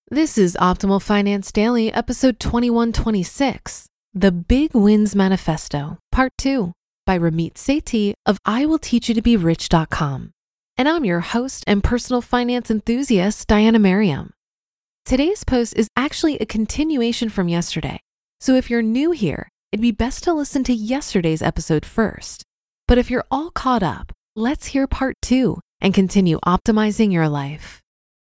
This is Optimal Finance Daily, episode 2126, The Big Wins Manifesto, Part 2, by Ramit Sethi of IWillTeachYouToBeRich.com. And I'm your host and personal finance enthusiast, Diana Merriam. Today's post is actually a continuation from yesterday, so if you're new here, it'd be best to listen to yesterday's episode first. But if you're all caught up, let's hear Part 2 and continue optimizing your life.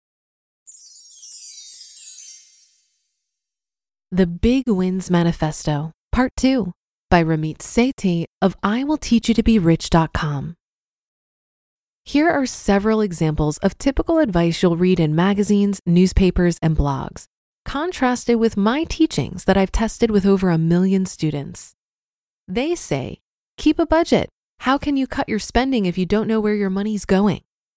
The Big Wins Manifesto, Part 2, by Ramit Sethi of IWillTeachYouToBeRich.com. Here are several examples of typical advice you'll read in magazines, newspapers, and blogs, contrasted with my teachings that I've tested with over 1 million students. They say, keep a budget. How can you cut your spending if you don't know where your money's going?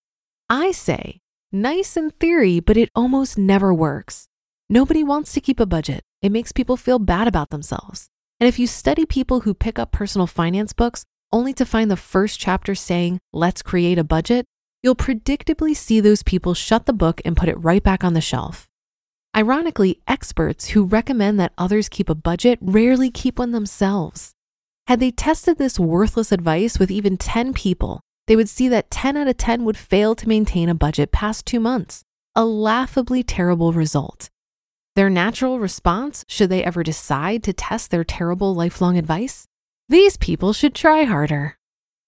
I say, nice in theory, but it almost never works. Nobody wants to keep a budget. It makes people feel bad about themselves. And if you study people who pick up personal finance books only to find the first chapter saying, let's create a budget, you'll predictably see those people shut the book and put it right back on the shelf. Ironically, experts who recommend that others keep a budget rarely keep one themselves. Had they tested this worthless advice with even 10 people, they would see that 10 out of 10 would fail to maintain a budget past 2 months, a laughably terrible result. Their natural response, should they ever decide to test their terrible lifelong advice? These people should try harder.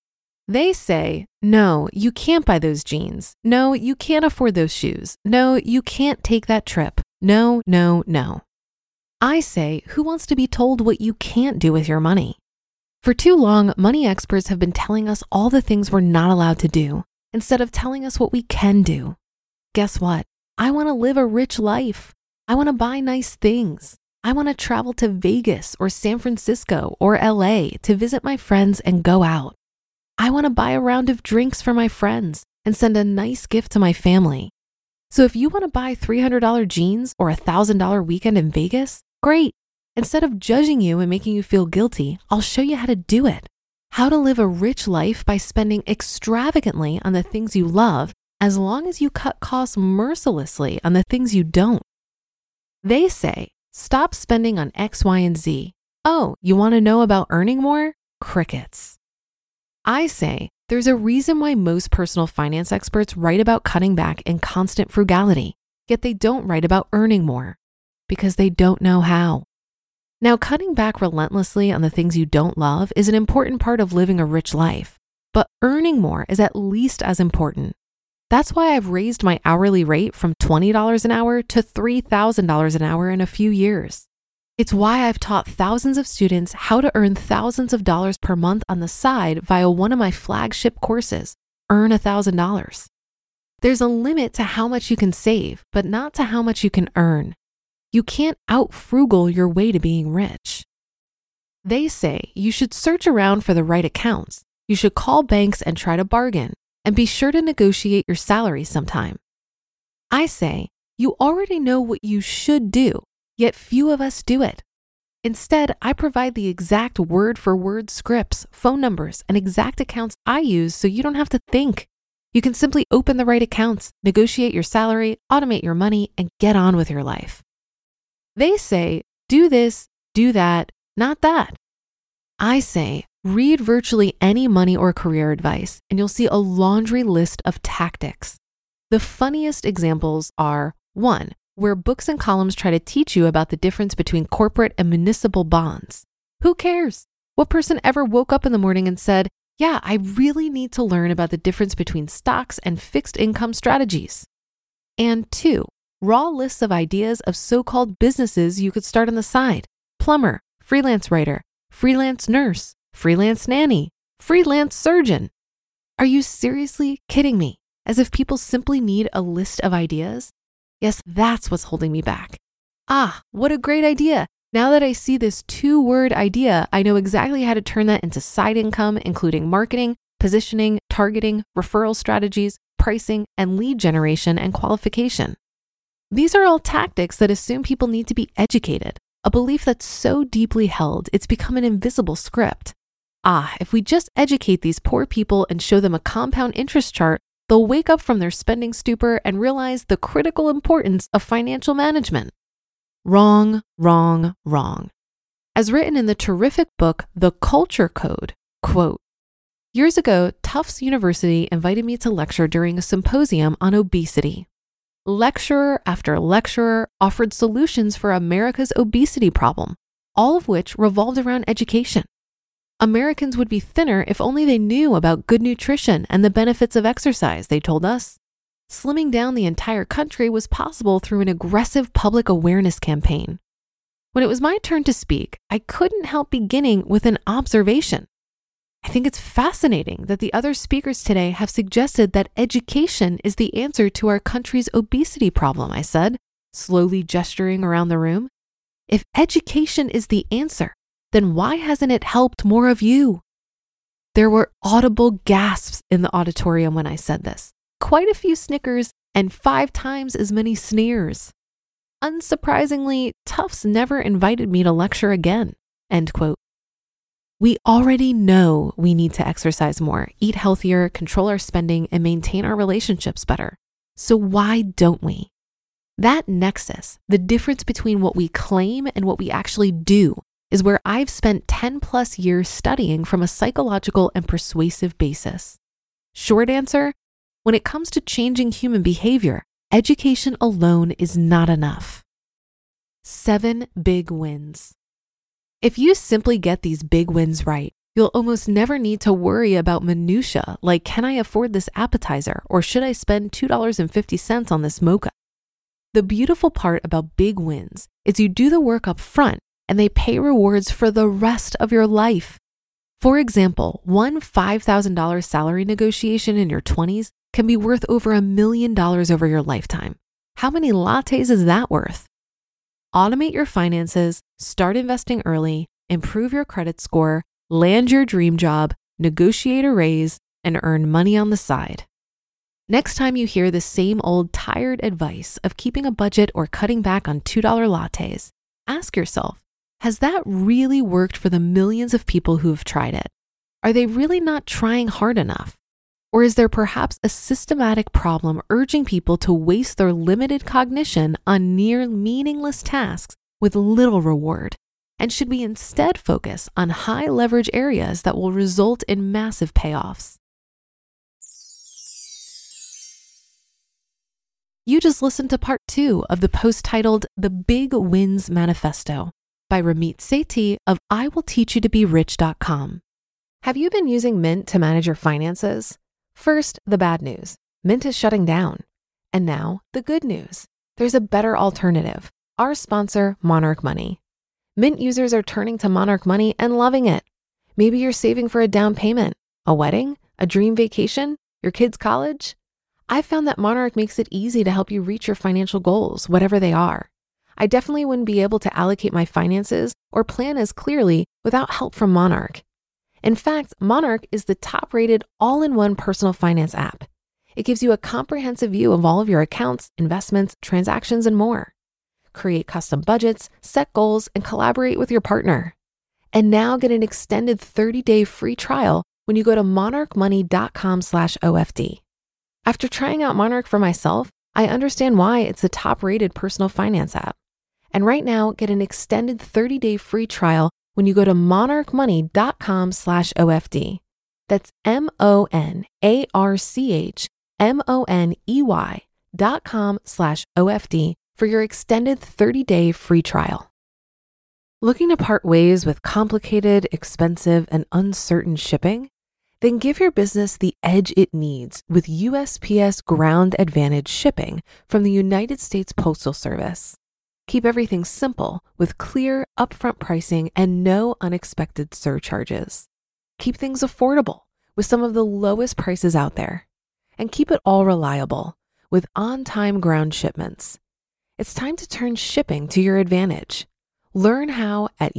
They say, no, you can't buy those jeans. No, you can't afford those shoes. No, you can't take that trip. No, no, no. I say, who wants to be told what you can't do with your money? For too long, money experts have been telling us all the things we're not allowed to do, instead of telling us what we can do. Guess what? I want to live a rich life. I want to buy nice things. I want to travel to Vegas or San Francisco or LA to visit my friends and go out. I want to buy a round of drinks for my friends and send a nice gift to my family. So if you want to buy $300 jeans or $1,000 weekend in Vegas, great. Instead of judging you and making you feel guilty, I'll show you how to do it. How to live a rich life by spending extravagantly on the things you love, as long as you cut costs mercilessly on the things you don't. They say, stop spending on X, Y, and Z. Oh, you want to know about earning more? Crickets. I say, there's a reason why most personal finance experts write about cutting back and constant frugality, yet they don't write about earning more, because they don't know how. Now, cutting back relentlessly on the things you don't love is an important part of living a rich life, but earning more is at least as important. That's why I've raised my hourly rate from $20 an hour to $3,000 an hour in a few years. It's why I've taught thousands of students how to earn thousands of dollars per month on the side via one of my flagship courses, Earn $1,000. There's a limit to how much you can save, but not to how much you can earn. You can't out-frugal your way to being rich. They say you should search around for the right accounts. You should call banks and try to bargain. And be sure to negotiate your salary sometime. I say, you already know what you should do, yet few of us do it. Instead, I provide the exact word-for-word scripts, phone numbers, and exact accounts I use so you don't have to think. You can simply open the right accounts, negotiate your salary, automate your money, and get on with your life. They say, do this, do that, not that. I say, read virtually any money or career advice, and you'll see a laundry list of tactics. The funniest examples are 1, where books and columns try to teach you about the difference between corporate and municipal bonds. Who cares? What person ever woke up in the morning and said, yeah, I really need to learn about the difference between stocks and fixed income strategies? And 2, raw lists of ideas of so-called businesses you could start on the side. Plumber, freelance writer, freelance nurse, freelance nanny, freelance surgeon. Are you seriously kidding me? As if people simply need a list of ideas? Yes, that's what's holding me back. Ah, what a great idea. Now that I see this 2-word idea, I know exactly how to turn that into side income, including marketing, positioning, targeting, referral strategies, pricing, and lead generation and qualification. These are all tactics that assume people need to be educated, a belief that's so deeply held it's become an invisible script. If we just educate these poor people and show them a compound interest chart, they'll wake up from their spending stupor and realize the critical importance of financial management. Wrong, wrong, wrong. As written in the terrific book, The Culture Code, quote, "Years ago, Tufts University invited me to lecture during a symposium on obesity. Lecturer after lecturer offered solutions for America's obesity problem, all of which revolved around education. Americans would be thinner if only they knew about good nutrition and the benefits of exercise, they told us. Slimming down the entire country was possible through an aggressive public awareness campaign. When it was my turn to speak, I couldn't help beginning with an observation. I think it's fascinating that the other speakers today have suggested that education is the answer to our country's obesity problem," I said, slowly gesturing around the room. "If education is the answer, then why hasn't it helped more of you?" There were audible gasps in the auditorium when I said this, quite a few snickers, and 5 times as many sneers. Unsurprisingly, Tufts never invited me to lecture again, end quote. We already know we need to exercise more, eat healthier, control our spending, and maintain our relationships better. So why don't we? That nexus, the difference between what we claim and what we actually do, is where I've spent 10 plus years studying from a psychological and persuasive basis. Short answer, when it comes to changing human behavior, education alone is not enough. 7 big wins. If you simply get these big wins right, you'll almost never need to worry about minutia like, can I afford this appetizer or should I spend $2.50 on this mocha? The beautiful part about big wins is you do the work up front and they pay rewards for the rest of your life. For example, one $5,000 salary negotiation in your 20s can be worth over $1 million over your lifetime. How many lattes is that worth? Automate your finances, start investing early, improve your credit score, land your dream job, negotiate a raise, and earn money on the side. Next time you hear the same old tired advice of keeping a budget or cutting back on $2 lattes, ask yourself, has that really worked for the millions of people who have tried it? Are they really not trying hard enough? Or is there perhaps a systematic problem urging people to waste their limited cognition on near meaningless tasks with little reward? And should we instead focus on high leverage areas that will result in massive payoffs? You just listened to part 2 of the post titled The Big Wins Manifesto by Ramit Sethi of IWillTeachYouToBeRich.com. Have you been using Mint to manage your finances? First, the bad news. Mint is shutting down. And now, the good news. There's a better alternative. Our sponsor, Monarch Money. Mint users are turning to Monarch Money and loving it. Maybe you're saving for a down payment, a wedding, a dream vacation, your kids' college. I've found that Monarch makes it easy to help you reach your financial goals, whatever they are. I definitely wouldn't be able to allocate my finances or plan as clearly without help from Monarch. In fact, Monarch is the top-rated all-in-one personal finance app. It gives you a comprehensive view of all of your accounts, investments, transactions, and more. Create custom budgets, set goals, and collaborate with your partner. And now get an extended 30-day free trial when you go to monarchmoney.com/OFD. After trying out Monarch for myself, I understand why it's the top-rated personal finance app. And right now, get an extended 30-day free trial when you go to monarchmoney.com/OFD. That's monarchmoney.com/OFD for your extended 30-day free trial. Looking to part ways with complicated, expensive, and uncertain shipping? Then give your business the edge it needs with USPS Ground Advantage shipping from the United States Postal Service. Keep everything simple with clear, upfront pricing and no unexpected surcharges. Keep things affordable with some of the lowest prices out there. And keep it all reliable with on-time ground shipments. It's time to turn shipping to your advantage. Learn how at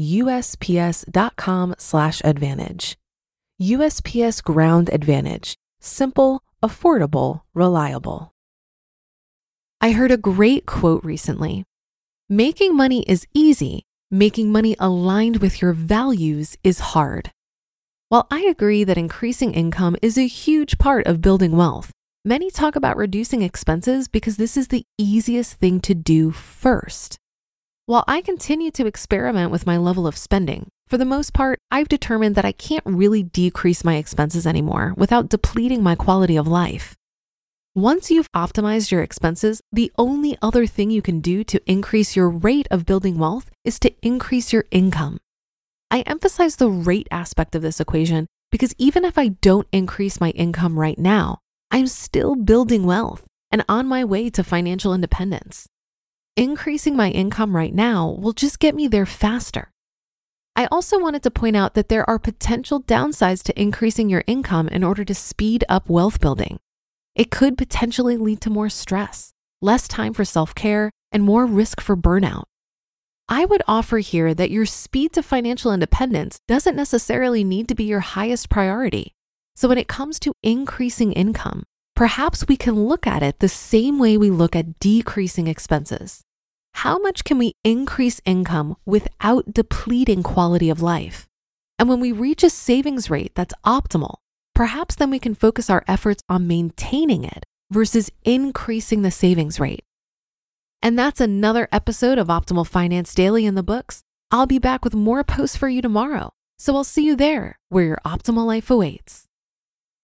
USPS.com/advantage. USPS Ground Advantage. Simple, affordable, reliable. I heard a great quote recently. Making money is easy. Making money aligned with your values is hard. While I agree that increasing income is a huge part of building wealth, Many talk about reducing expenses because this is the easiest thing to do first. While I continue to experiment with my level of spending, for the most part, I've determined that I can't really decrease my expenses anymore without depleting my quality of life. Once you've optimized your expenses, the only other thing you can do to increase your rate of building wealth is to increase your income. I emphasize the rate aspect of this equation because even if I don't increase my income right now, I'm still building wealth and on my way to financial independence. Increasing my income right now will just get me there faster. I also wanted to point out that there are potential downsides to increasing your income in order to speed up wealth building. It could potentially lead to more stress, less time for self-care, and more risk for burnout. I would offer here that your speed to financial independence doesn't necessarily need to be your highest priority. So when it comes to increasing income, perhaps we can look at it the same way we look at decreasing expenses. How much can we increase income without depleting quality of life? And when we reach a savings rate that's optimal, perhaps then we can focus our efforts on maintaining it versus increasing the savings rate. And that's another episode of Optimal Finance Daily in the books. I'll be back with more posts for you tomorrow. So I'll see you there where your optimal life awaits.